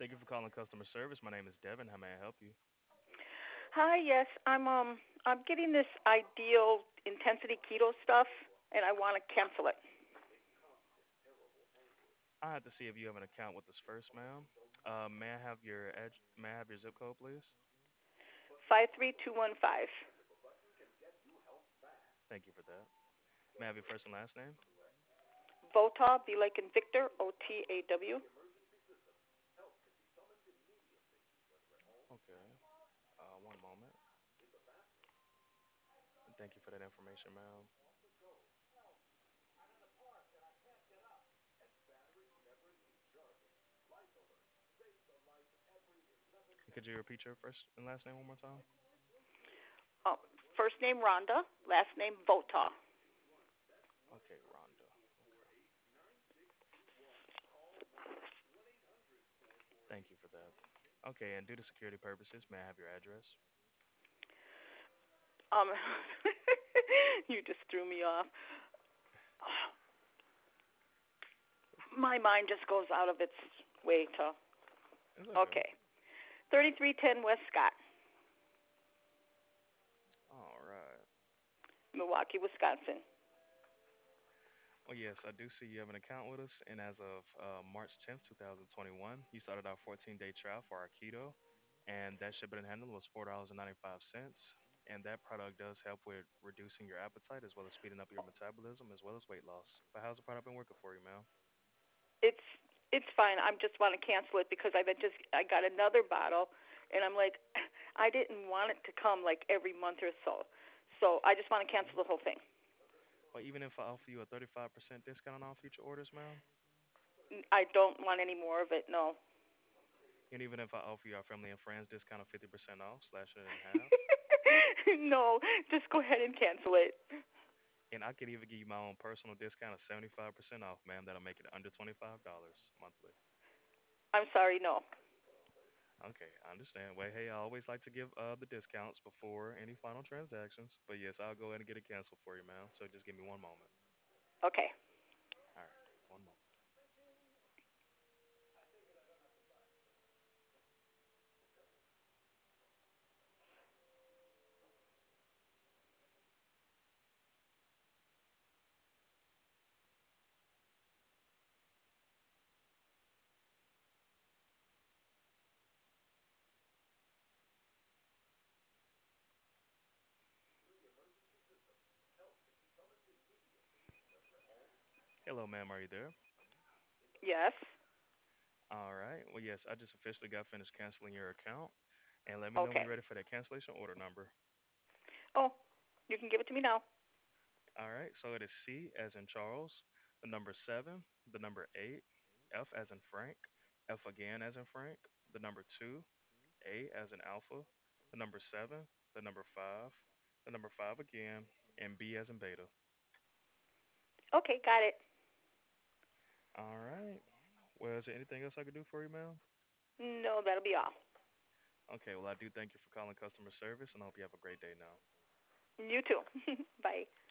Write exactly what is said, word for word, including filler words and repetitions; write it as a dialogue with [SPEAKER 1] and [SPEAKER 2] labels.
[SPEAKER 1] Thank you for calling customer service. My name is Devin. How may I help you?
[SPEAKER 2] Hi, yes, I'm um I'm getting this ideal intensity keto stuff and I want to cancel it.
[SPEAKER 1] I have to see if you have an account with us first, ma'am. Uh, may I have your ad- May I have your zip code, please?
[SPEAKER 2] five three two one five.
[SPEAKER 1] Thank you for that. May I have your first and last name?
[SPEAKER 2] Votaw, be like in Victor, O T A W.
[SPEAKER 1] Okay. Uh, one moment. Thank you for that information, ma'am. Could you repeat your first and last name one more time?
[SPEAKER 2] Um, First name Rhonda, last name Votaw.
[SPEAKER 1] Okay, Rhonda. Okay. Thank you for that. Okay, and due to security purposes, may I have your address?
[SPEAKER 2] Um, you just threw me off. My mind just goes out of its way to.
[SPEAKER 1] It's okay.
[SPEAKER 2] Okay, thirty-three ten West Scott,
[SPEAKER 1] All right.
[SPEAKER 2] Milwaukee, Wisconsin.
[SPEAKER 1] Well, yes, I do see you have an account with us, and as of uh, March tenth, twenty twenty-one, you started our fourteen-day trial for our keto, and that shipping and handling was four dollars and ninety-five cents. And that product does help with reducing your appetite as well as speeding up your metabolism as well as weight loss. But how's the product been working for you, ma'am?
[SPEAKER 2] It's it's fine. I just want to cancel it because I just I got another bottle, and I'm like, I didn't want it to come like every month or so. So I just want to cancel
[SPEAKER 1] Okay.
[SPEAKER 2] the whole thing.
[SPEAKER 1] Well, even if I offer you a thirty-five percent discount on all future orders, ma'am,
[SPEAKER 2] I don't want any more of it. No.
[SPEAKER 1] and even if I offer you our family and friends discount of fifty percent off, slash it in half,
[SPEAKER 2] No, just go ahead and cancel it.
[SPEAKER 1] and I could even give you my own personal discount of seventy-five percent off, ma'am, that'll make it under twenty-five dollars monthly.
[SPEAKER 2] I'm sorry. No.
[SPEAKER 1] Okay, I understand. Well, hey, I always like to give uh the discounts before any final transactions. But yes, I'll go ahead and get it canceled for you, ma'am. So just give me one moment.
[SPEAKER 2] Okay.
[SPEAKER 1] All right, one moment. Hello, ma'am. Are you there?
[SPEAKER 2] Yes.
[SPEAKER 1] All right. Well, yes, I just officially got finished canceling your account. And let me know when
[SPEAKER 2] Okay.
[SPEAKER 1] you're ready for that cancellation order number.
[SPEAKER 2] Oh, you can give it to me now.
[SPEAKER 1] All right. So it is C as in Charles, the number seven, the number eight, F as in Frank, F again as in Frank, the number two, A as in Alpha, the number seven, the number five, the number five again, and B as in Beta.
[SPEAKER 2] Okay, got it.
[SPEAKER 1] All right. Well, is there anything else I could do for you, ma'am?
[SPEAKER 2] No, that'll be all.
[SPEAKER 1] Okay. Well, I do thank you for calling customer service, and I hope you have a great day now.
[SPEAKER 2] You too. Bye.